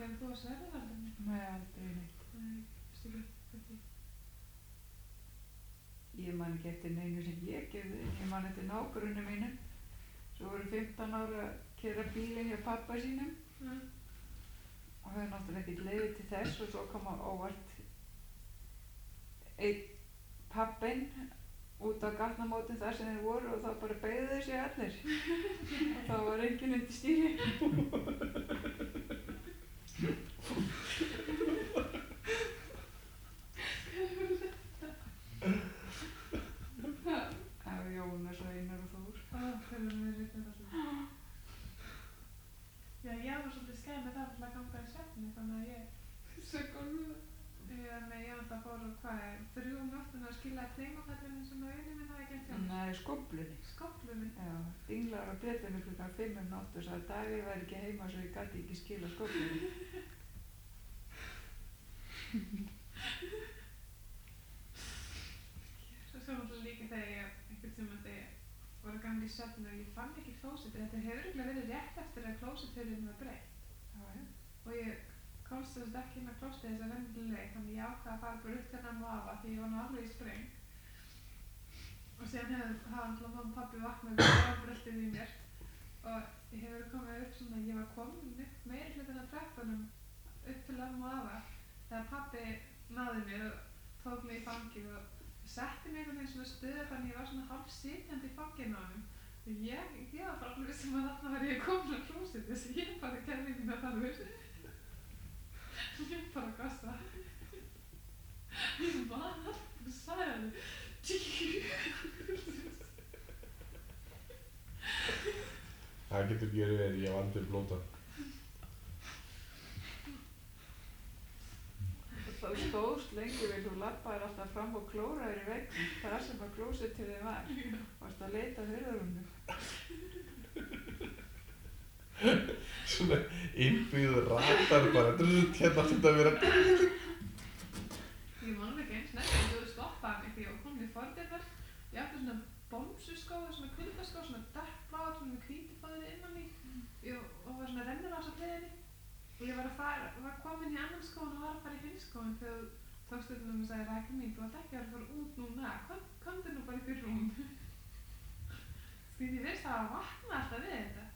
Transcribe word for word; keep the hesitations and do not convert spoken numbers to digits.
en þú að sverða aldrei? Nei, aldrei neitt. Nei, veistu ekki, ekki. Ég man ekki eftir neinu sem ég gerði, en ég man eftir nágrunum mínum. Svo voru fimmtán ára að keyra bílinn hjá pabba sínum. Mm. Og höfðu náttúrulega ekkert leyfi til þess og svo kom á óvart einn pabbinn út á gatnamótin þar sem þeir voru og þá bara beygðu þeir sig allir. Og þá var enginn undir stýri. Það var Jónas og Einar og Þór. Ó, þeir eru með reyndar alltaf. Já, ég var svolítið skæð með það til að ganga í svefni, þannig að ég sökk og nú. Ég með ég alltaf fór og hvað er, þrjú um nóttina að skila tveimafællinu sem að einu minn hafi gert hjá mér. Nei, skóflunni. Skóflunni? Já, dinglar á bjöllunni klukkan fimm um nótt og sagði að Davíð væri ekki heima svo ég gæti ekki skila skóflunni. Svo svo náttúrulega líka þegar ég, einhvern tíma þegar ég var að ganga í svefni og ég fann ekki klósettið. Þetta hefur örugglega verið rétt eftir að klósetthurðin var breytt. Já, já. Og ég komst þess að ekki inn á klósettið þess að venjulega leið, þannig ég ákvað að fara bara upp þennan vafa því ég var nú alveg í spreng. Og síðan hefur hafa alltaf mamma og pabbi vaknað með ábreltið í mér og ég hefur komið upp svona, ég var komin upp meiri hlutin af trappunum upp til ömmu og afa þegar pabbi náði mér og tók mig í fangið og setti mig einhvern veginn svona stöðu þannig ég var svona hálf sitjandi í fanginu á honum. Og ég, ég var bara alveg sem að þarna var ég komin á klósettið þess að ég bara gerði mína þarfur. Ég bara gassa. Ég man alltaf, þú sagði alveg. Það getur gerið þegar ég vandi blóta. Þú stóðst lengi vel, þú labbaðir alltaf fram og klóraðir í veginn þar sem að klósettið var. Varst að leita að hurðarúminu. Svona innbyggður radar bara, drutt, hérna átti þetta að vera. Ég man ekki eins nefn að þú stoppaði mig því ég var komin í fordyrnar. Ég átti svona bomsuskóða, svona kuldaskóða, svona dökkbláa, svona með hvítu fóðri innan í. Ég, og var svona rennirás á hliðinni. Og ég var að fara, var komin í annan skóin og var að fara í hinn skóin þegar þú tókst upp um og sagði Rækja mín, þú ætti ekki að fara út núna, kom, komdu nú bara upp í rúm. Því ég veist að vakna alltaf við þetta.